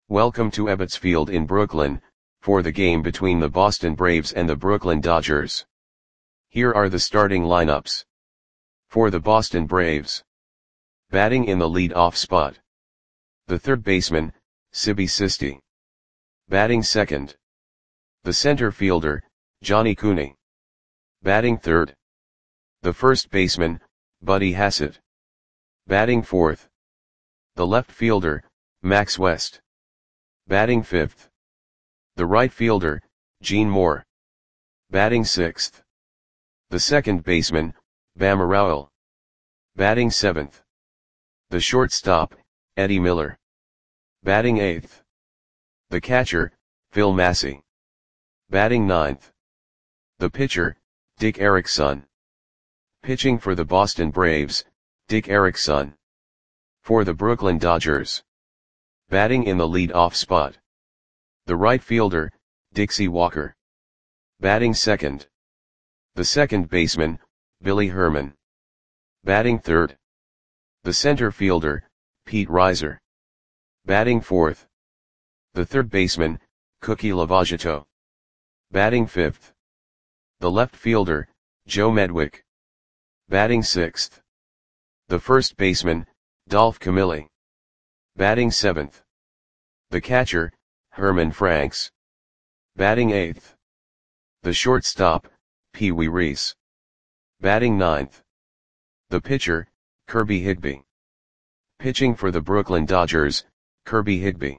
Welcome to Ebbets Field in Brooklyn, for the game between the Boston Braves and the Brooklyn Dodgers. Here are the starting lineups. For the Boston Braves. Batting in the lead-off spot. The third baseman, Sibi Sisti. Batting second. The center fielder, Johnny Cooney. Batting third. The first baseman, Buddy Hassett. Batting fourth. The left fielder, Max West. Batting fifth. The right fielder, Gene Moore. Batting sixth. The second baseman, Bama Rowell. Batting seventh. The shortstop, Eddie Miller. Batting eighth. The catcher, Phil Massey. Batting ninth. The pitcher, Dick Erickson. Pitching for the Boston Braves, Dick Erickson. For the Brooklyn Dodgers. Batting in the lead-off spot. The right fielder, Dixie Walker. Batting second. The second baseman, Billy Herman. Batting third. The center fielder, Pete Reiser. Batting fourth. The third baseman, Cookie Lavagetto. Batting fifth. The left fielder, Joe Medwick. Batting sixth. The first baseman, Dolph Camilli. Batting seventh. The catcher, Herman Franks. Batting eighth. The shortstop, Pee Wee Reese. Batting ninth. The pitcher, Kirby Higbee. Pitching for the Brooklyn Dodgers, Kirby Higbee.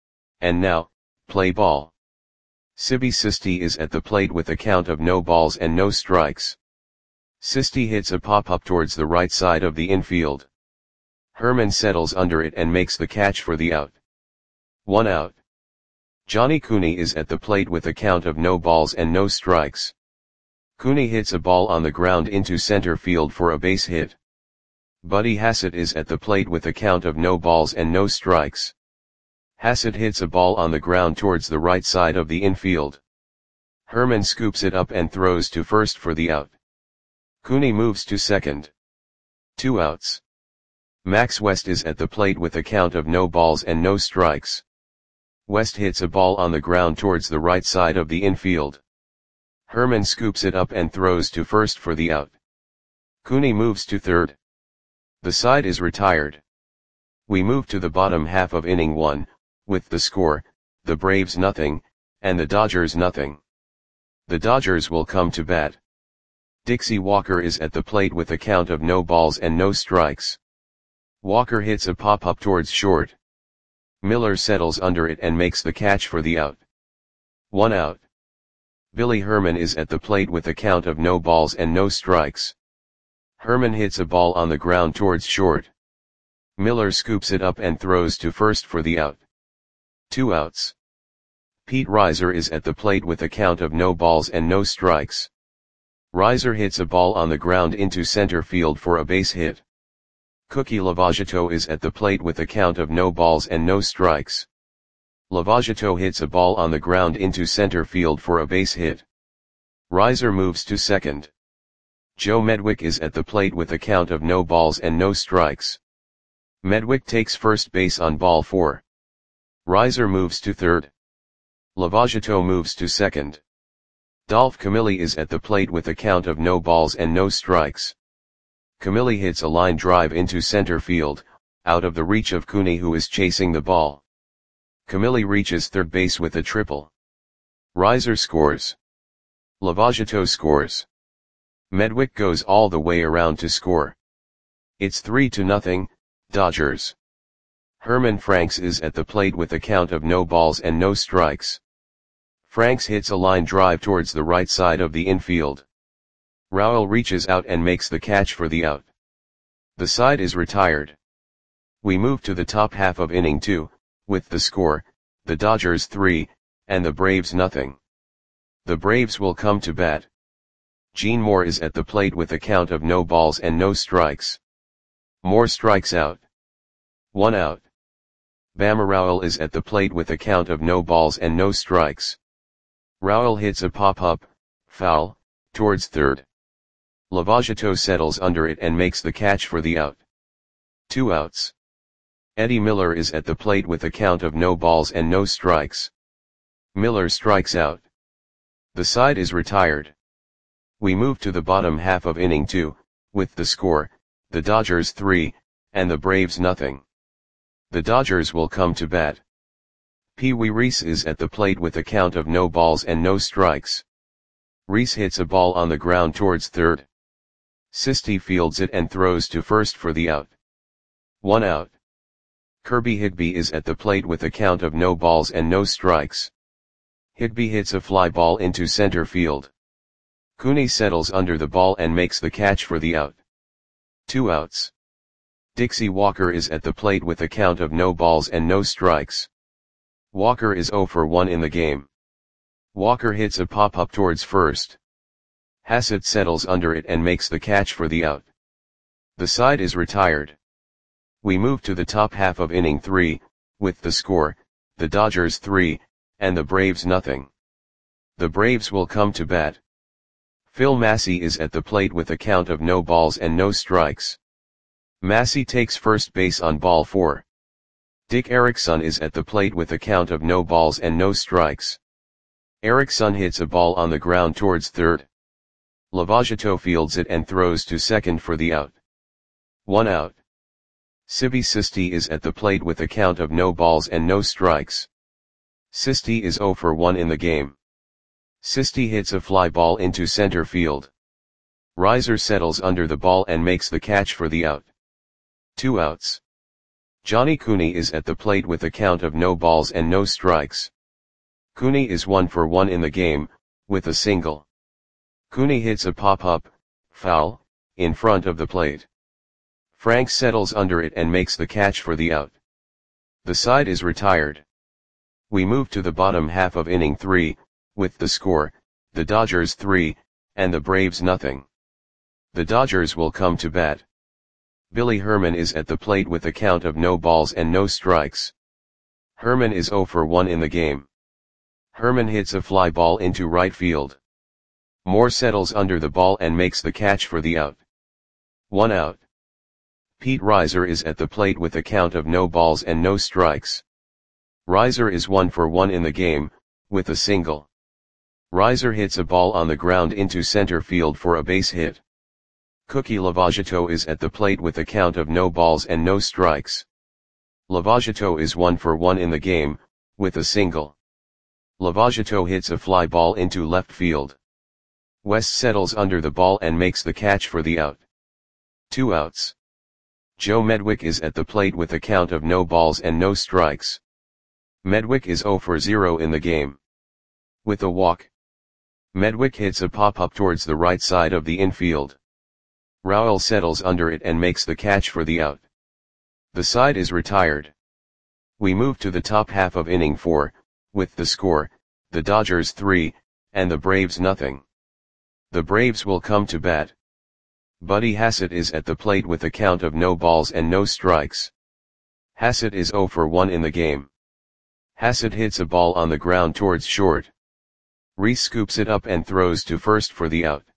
And now, play ball. Sibi Sisti is at the plate with a count of no balls and no strikes. Sisti hits a pop-up towards the right side of the infield. Herman settles under it and makes the catch for the out. 1 out. Johnny Cooney is at the plate with a count of no balls and no strikes. Cooney hits a ball on the ground into center field for a base hit. Buddy Hassett is at the plate with a count of no balls and no strikes. Hassett hits a ball on the ground towards the right side of the infield. Herman scoops it up and throws to first for the out. Cooney moves to second. 2 outs. Max West is at the plate with a count of no balls and no strikes. West hits a ball on the ground towards the right side of the infield. Herman scoops it up and throws to first for the out. Cooney moves to third. The side is retired. We move to the bottom half of inning 1, with the score, the Braves nothing, and the Dodgers nothing. The Dodgers will come to bat. Dixie Walker is at the plate with a count of no balls and no strikes. Walker hits a pop-up towards short. Miller settles under it and makes the catch for the out. 1 out. Billy Herman is at the plate with a count of no balls and no strikes. Herman hits a ball on the ground towards short. Miller scoops it up and throws to first for the out. 2 outs. Pete Reiser is at the plate with a count of no balls and no strikes. Reiser hits a ball on the ground into center field for a base hit. Cookie Lavagetto is at the plate with a count of no balls and no strikes. Lavagetto hits a ball on the ground into center field for a base hit. Reiser moves to second. Joe Medwick is at the plate with a count of no balls and no strikes. Medwick takes first base on ball 4. Reiser moves to third. Lavagetto moves to second. Dolph Camilli is at the plate with a count of no balls and no strikes. Camilli hits a line drive into center field, out of the reach of Cooney, who is chasing the ball. Camilli reaches third base with a triple. Reiser scores. Lavagetto scores. Medwick goes all the way around to score. It's 3-0, Dodgers. Herman Franks is at the plate with a count of no balls and no strikes. Franks hits a line drive towards the right side of the infield. Rowell reaches out and makes the catch for the out. The side is retired. We move to the top half of inning 2, with the score, the Dodgers 3, and the Braves nothing. The Braves will come to bat. Gene Moore is at the plate with a count of no balls and no strikes. Moore strikes out. 1 out. Bama Rowell is at the plate with a count of no balls and no strikes. Rowell hits a pop-up, foul, towards third. Lavagetto settles under it and makes the catch for the out. 2 outs. Eddie Miller is at the plate with a count of no balls and no strikes. Miller strikes out. The side is retired. We move to the bottom half of inning 2, with the score, the Dodgers 3, and the Braves nothing. The Dodgers will come to bat. Pee Wee Reese is at the plate with a count of no balls and no strikes. Reese hits a ball on the ground towards third. Sisti fields it and throws to first for the out. 1 out. Kirby Higbee is at the plate with a count of no balls and no strikes. Higbee hits a fly ball into center field. Cooney settles under the ball and makes the catch for the out. 2 outs. Dixie Walker is at the plate with a count of no balls and no strikes. Walker is 0 for 1 in the game. Walker hits a pop-up towards first. Hassett settles under it and makes the catch for the out. The side is retired. We move to the top half of inning 3, with the score, the Dodgers 3, and the Braves nothing. The Braves will come to bat. Phil Massey is at the plate with a count of no balls and no strikes. Massey takes first base on ball 4. Dick Erickson is at the plate with a count of no balls and no strikes. Erickson hits a ball on the ground towards third. Lavagetto fields it and throws to second for the out. 1 out. Sibi Sisti is at the plate with a count of no balls and no strikes. Sisti is 0 for 1 in the game. Sisti hits a fly ball into center field. Reiser settles under the ball and makes the catch for the out. 2 outs. Johnny Cooney is at the plate with a count of no balls and no strikes. Cooney is 1 for 1 in the game, with a single. Cooney hits a pop-up, foul, in front of the plate. Frank settles under it and makes the catch for the out. The side is retired. We move to the bottom half of inning 3, with the score, the Dodgers 3, and the Braves nothing. The Dodgers will come to bat. Billy Herman is at the plate with a count of no balls and no strikes. Herman is 0 for 1 in the game. Herman hits a fly ball into right field. Moore settles under the ball and makes the catch for the out. 1 out. Pete Reiser is at the plate with a count of no balls and no strikes. Reiser is 1 for 1 in the game, with a single. Reiser hits a ball on the ground into center field for a base hit. Cookie Lavagetto is at the plate with a count of no balls and no strikes. Lavagetto is 1 for 1 in the game, with a single. Lavagetto hits a fly ball into left field. West settles under the ball and makes the catch for the out. 2 outs. Joe Medwick is at the plate with a count of no balls and no strikes. Medwick is 0 for 0 in the game. With a walk. Medwick hits a pop-up towards the right side of the infield. Rowell settles under it and makes the catch for the out. The side is retired. We move to the top half of inning 4, with the score, the Dodgers 3, and the Braves nothing. The Braves will come to bat. Buddy Hassett is at the plate with a count of no balls and no strikes. Hassett is 0 for 1 in the game. Hassett hits a ball on the ground towards short. Reese scoops it up and throws to first for the out.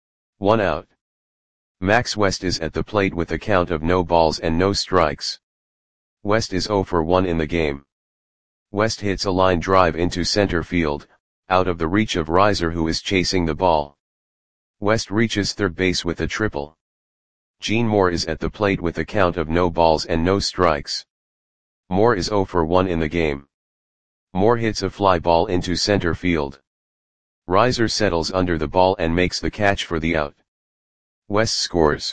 1 out. Max West is at the plate with a count of no balls and no strikes. West is 0 for 1 in the game. West hits a line drive into center field, out of the reach of Reiser who is chasing the ball. West reaches third base with a triple. Gene Moore is at the plate with a count of no balls and no strikes. Moore is 0 for 1 in the game. Moore hits a fly ball into center field. Reiser settles under the ball and makes the catch for the out. West scores.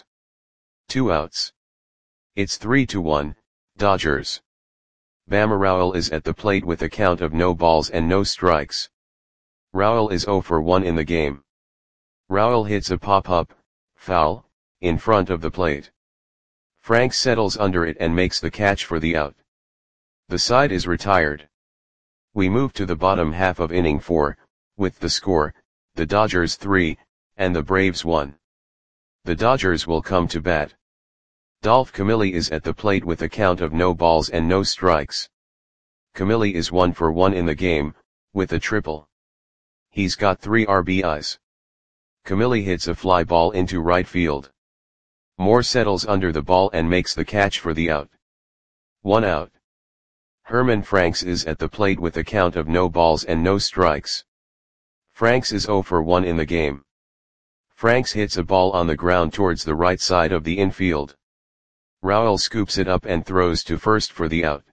2 outs. It's 3-1, Dodgers. Bama Rowell is at the plate with a count of no balls and no strikes. Rowell is 0 for 1 in the game. Rowell hits a pop-up, foul, in front of the plate. Frank settles under it and makes the catch for the out. The side is retired. We move to the bottom half of inning 4, with the score, the Dodgers 3, and the Braves 1. The Dodgers will come to bat. Dolph Camilli is at the plate with a count of no balls and no strikes. Camilli is 1 for 1 in the game, with a triple. He's got 3 RBIs. Camilli hits a fly ball into right field. Moore settles under the ball and makes the catch for the out. 1 out. Herman Franks is at the plate with a count of no balls and no strikes. Franks is 0 for 1 in the game. Franks hits a ball on the ground towards the right side of the infield. Raul scoops it up and throws to first for the out.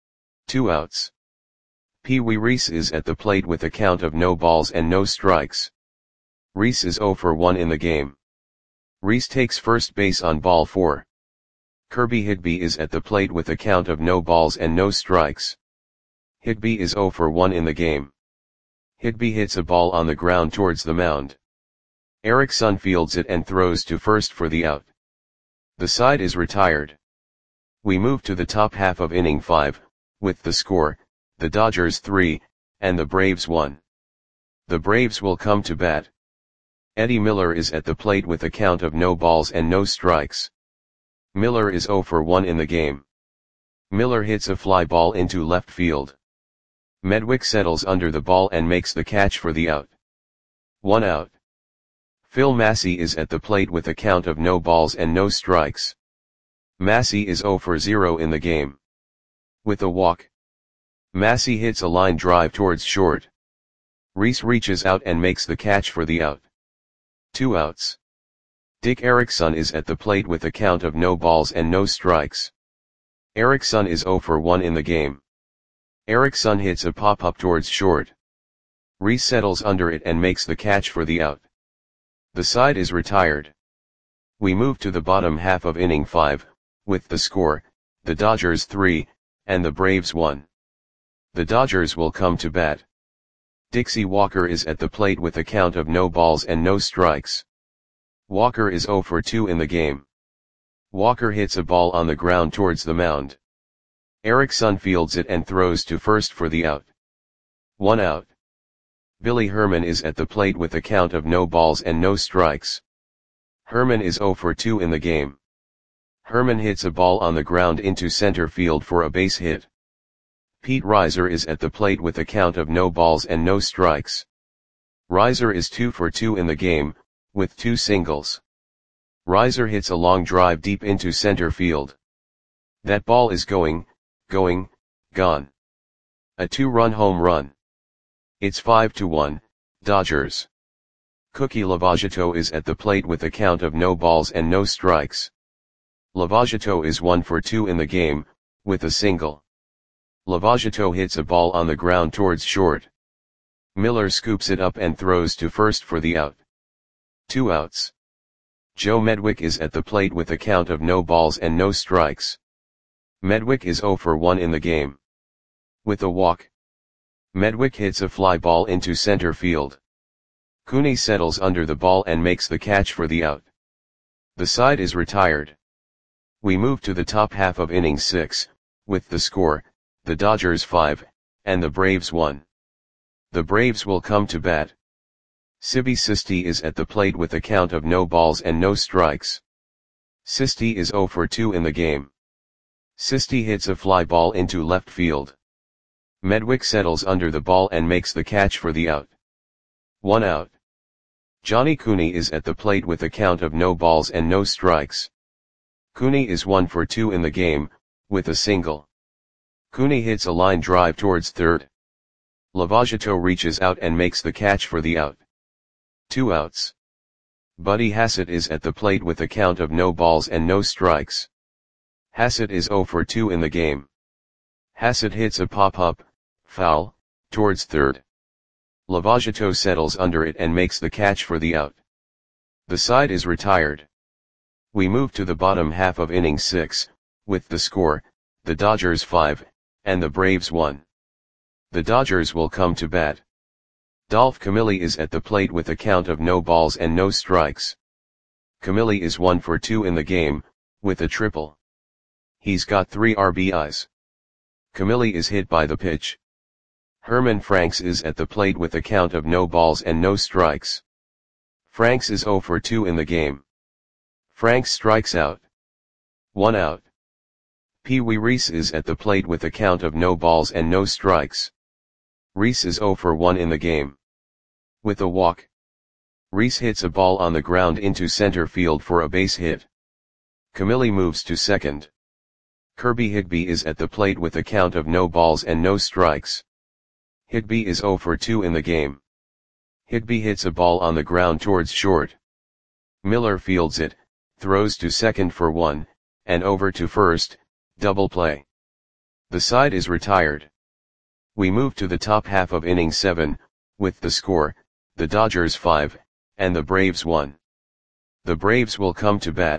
2 outs. Pee Wee Reese is at the plate with a count of no balls and no strikes. Reese is 0 for 1 in the game. Reese takes first base on ball 4. Kirby Higby is at the plate with a count of no balls and no strikes. Higby is 0 for 1 in the game. Higby hits a ball on the ground towards the mound. Erickson fields it and throws to first for the out. The side is retired. We move to the top half of inning 5, with the score, the Dodgers 3, and the Braves 1. The Braves will come to bat. Eddie Miller is at the plate with a count of no balls and no strikes. Miller is 0 for 1 in the game. Miller hits a fly ball into left field. Medwick settles under the ball and makes the catch for the out. 1 out. Phil Massey is at the plate with a count of no balls and no strikes. Massey is 0 for 0 in the game. With a walk, Massey hits a line drive towards short. Reese reaches out and makes the catch for the out. 2 outs. Dick Erickson is at the plate with a count of no balls and no strikes. Erickson is 0 for 1 in the game. Erickson hits a pop-up towards short. Reese settles under it and makes the catch for the out. The side is retired. We move to the bottom half of inning 5, with the score, the Dodgers 3, and the Braves 1. The Dodgers will come to bat. Dixie Walker is at the plate with a count of no balls and no strikes. Walker is 0 for 2 in the game. Walker hits a ball on the ground towards the mound. Erickson fields it and throws to first for the out. 1 out. Billy Herman is at the plate with a count of no balls and no strikes. Herman is 0 for 2 in the game. Herman hits a ball on the ground into center field for a base hit. Pete Reiser is at the plate with a count of no balls and no strikes. Reiser is 2 for 2 in the game, with 2 singles. Reiser hits a long drive deep into center field. That ball is gone. A 2-run home run. It's 5-1, Dodgers. Cookie Lavagetto is at the plate with a count of no balls and no strikes. Lavagetto is 1 for 2 in the game, with a single. Lavagetto hits a ball on the ground towards short. Miller scoops it up and throws to first for the out. 2 outs. Joe Medwick is at the plate with a count of no balls and no strikes. Medwick is 0 for 1 in the game. With a walk, Medwick hits a fly ball into center field. Cooney settles under the ball and makes the catch for the out. The side is retired. We move to the top half of inning 6, with the score, the Dodgers 5, and the Braves 1. The Braves will come to bat. Sibby Sisti is at the plate with a count of no balls and no strikes. Sisti is 0 for 2 in the game. Sisti hits a fly ball into left field. Medwick settles under the ball and makes the catch for the out. 1 out. Johnny Cooney is at the plate with a count of no balls and no strikes. Cooney is 1 for 2 in the game, with a single. Cooney hits a line drive towards third. Lavagetto reaches out and makes the catch for the out. 2 outs. Buddy Hassett is at the plate with a count of no balls and no strikes. Hassett is 0 for 2 in the game. Hassett hits a pop-up, foul, towards third. Lavagetto settles under it and makes the catch for the out. The side is retired. We move to the bottom half of inning 6, with the score, the Dodgers 5, and the Braves 1. The Dodgers will come to bat. Dolph Camilli is at the plate with a count of no balls and no strikes. Camilli is 1 for 2 in the game, with a triple. He's got 3 RBIs. Camilli is hit by the pitch. Herman Franks is at the plate with a count of no balls and no strikes. Franks is 0 for 2 in the game. Franks strikes out. 1 out. Pee Wee Reese is at the plate with a count of no balls and no strikes. Reese is 0 for 1 in the game. With a walk, Reese hits a ball on the ground into center field for a base hit. Camilli moves to second. Kirby Higbee is at the plate with a count of no balls and no strikes. Higbee is 0 for 2 in the game. Higbee hits a ball on the ground towards short. Miller fields it, throws to second for 1, and over to first, double play. The side is retired. We move to the top half of inning 7, with the score, the Dodgers 5, and the Braves 1. The Braves will come to bat.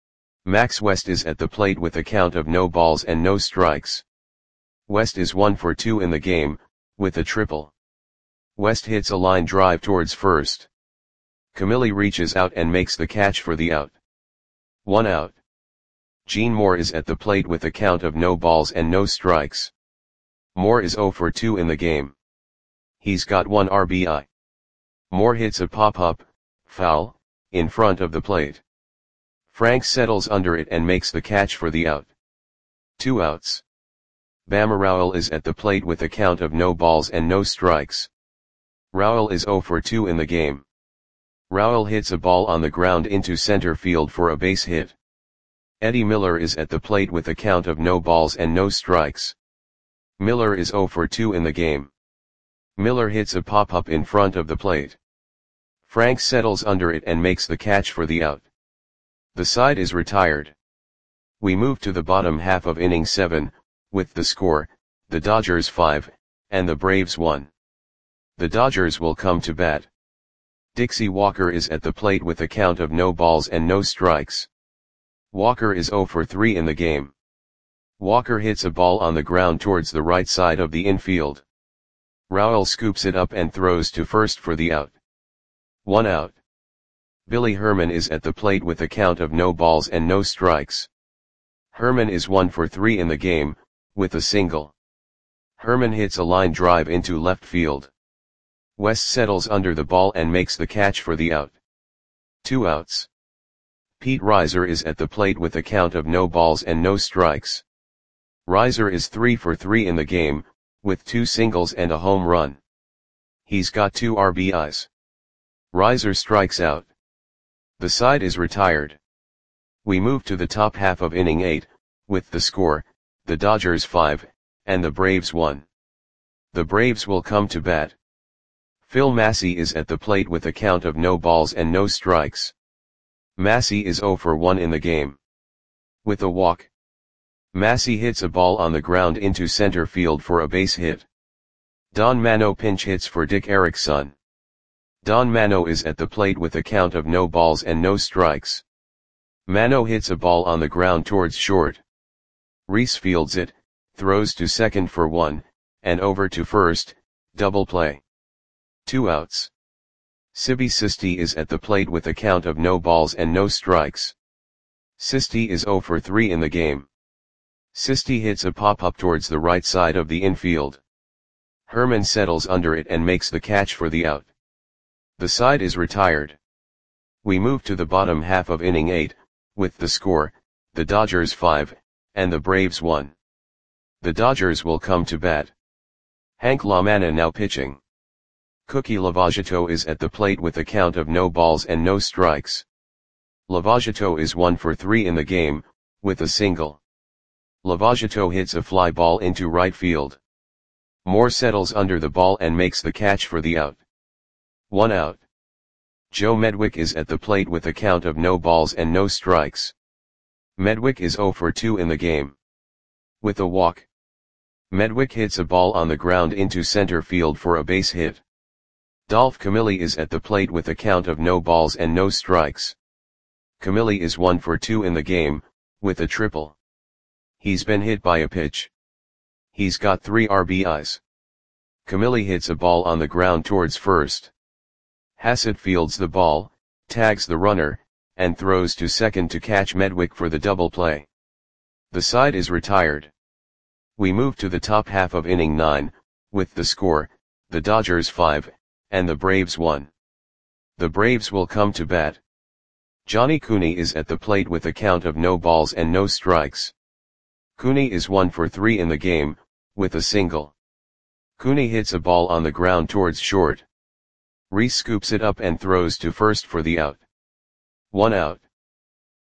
Max West is at the plate with a count of no balls and no strikes. West is 1 for 2 in the game, with a triple. West hits a line drive towards first. Camilli reaches out and makes the catch for the out. 1 out. Gene Moore is at the plate with a count of no balls and no strikes. Moore is 0 for 2 in the game. He's got 1 RBI. Moore hits a pop-up, foul, in front of the plate. Frank settles under it and makes the catch for the out. 2 outs. Bama Rowell is at the plate with a count of no balls and no strikes. Rowell is 0 for 2 in the game. Rowell hits a ball on the ground into center field for a base hit. Eddie Miller is at the plate with a count of no balls and no strikes. Miller is 0 for 2 in the game. Miller hits a pop-up in front of the plate. Frank settles under it and makes the catch for the out. The side is retired. We move to the bottom half of inning 7, with the score, the Dodgers 5, and the Braves 1. The Dodgers will come to bat. Dixie Walker is at the plate with a count of no balls and no strikes. Walker is 0 for 3 in the game. Walker hits a ball on the ground towards the right side of the infield. Rowell scoops it up and throws to first for the out. 1 out. Billy Herman is at the plate with a count of no balls and no strikes. Herman is 1 for 3 in the game, with a single. Herman hits a line drive into left field. West settles under the ball and makes the catch for the out. 2 outs. Pete Reiser is at the plate with a count of no balls and no strikes. Reiser is 3 for 3 in the game, with 2 singles and a home run. He's got 2 RBIs. Reiser strikes out. The side is retired. We move to the top half of inning 8, with the score, the Dodgers 5, and the Braves 1. The Braves will come to bat. Phil Massey is at the plate with a count of no balls and no strikes. Massey is 0 for 1 in the game. With a walk. Massey hits a ball on the ground into center field for a base hit. Don Mano pinch hits for Dick Erickson. Don Mano is at the plate with a count of no balls and no strikes. Mano hits a ball on the ground towards short. Reese fields it, throws to second for 1, and over to first, double play. 2 outs. Sibby Sisti is at the plate with a count of no balls and no strikes. Sisti is 0 for 3 in the game. Sisti hits a pop-up towards the right side of the infield. Herman settles under it and makes the catch for the out. The side is retired. We move to the bottom half of inning 8, with the score, the Dodgers 5, and the Braves 1. The Dodgers will come to bat. Hank LaManna now pitching. Cookie Lavagetto is at the plate with a count of no balls and no strikes. Lavagetto is 1 for 3 in the game, with a single. Lavagetto hits a fly ball into right field. Moore settles under the ball and makes the catch for the out. 1 out. Joe Medwick is at the plate with a count of no balls and no strikes. Medwick is 0 for 2 in the game. With a walk. Medwick hits a ball on the ground into center field for a base hit. Dolph Camilli is at the plate with a count of no balls and no strikes. Camilli is 1 for 2 in the game, with a triple. He's been hit by a pitch. He's got 3 RBIs. Camilli hits a ball on the ground towards first. Hassett fields the ball, tags the runner, and throws to second to catch Medwick for the double play. The side is retired. We move to the top half of inning 9, with the score, the Dodgers 5, and the Braves 1. The Braves will come to bat. Johnny Cooney is at the plate with a count of no balls and no strikes. Cooney is 1 for 3 in the game, with a single. Cooney hits a ball on the ground towards short. Reese scoops it up and throws to first for the out. 1 out.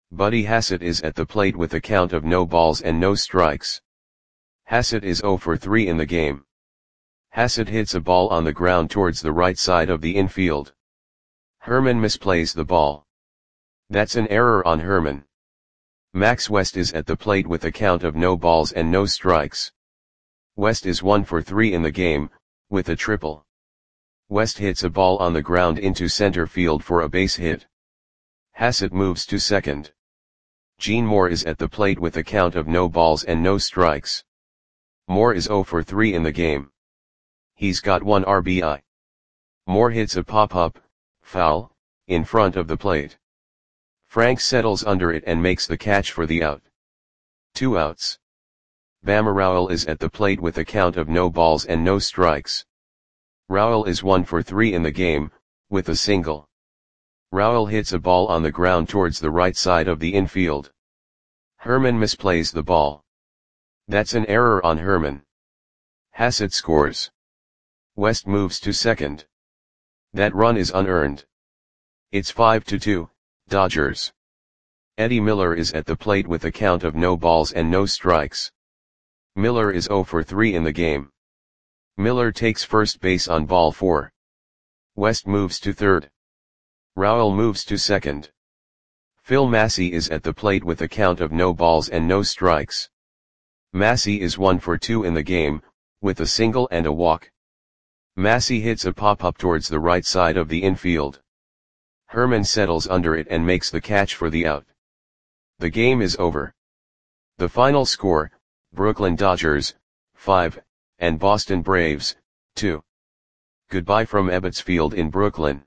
Buddy Hassett is at the plate with a count of no balls and no strikes. Hassett is 0 for 3 in the game. Hassett hits a ball on the ground towards the right side of the infield. Herman misplays the ball. That's an error on Herman. Max West is at the plate with a count of no balls and no strikes. West is 1 for 3 in the game, with a triple. West hits a ball on the ground into center field for a base hit. Hassett moves to second. Gene Moore is at the plate with a count of no balls and no strikes. Moore is 0 for 3 in the game. He's got 1 RBI. Moore hits a pop-up, foul, in front of the plate. Frank settles under it and makes the catch for the out. 2 outs. Bama Rowell is at the plate with a count of no balls and no strikes. Rowell is 1 for 3 in the game, with a single. Rowell hits a ball on the ground towards the right side of the infield. Herman misplays the ball. That's an error on Herman. Hassett scores. West moves to second. That run is unearned. It's 5-2, Dodgers. Eddie Miller is at the plate with a count of no balls and no strikes. Miller is 0 for 3 in the game. Miller takes first base on ball 4. West moves to third. Rowell moves to second. Phil Massey is at the plate with a count of no balls and no strikes. Massey is 1 for 2 in the game, with a single and a walk. Massey hits a pop-up towards the right side of the infield. Herman settles under it and makes the catch for the out. The game is over. The final score, Brooklyn Dodgers, 5, and Boston Braves, 2. Goodbye from Ebbets Field in Brooklyn.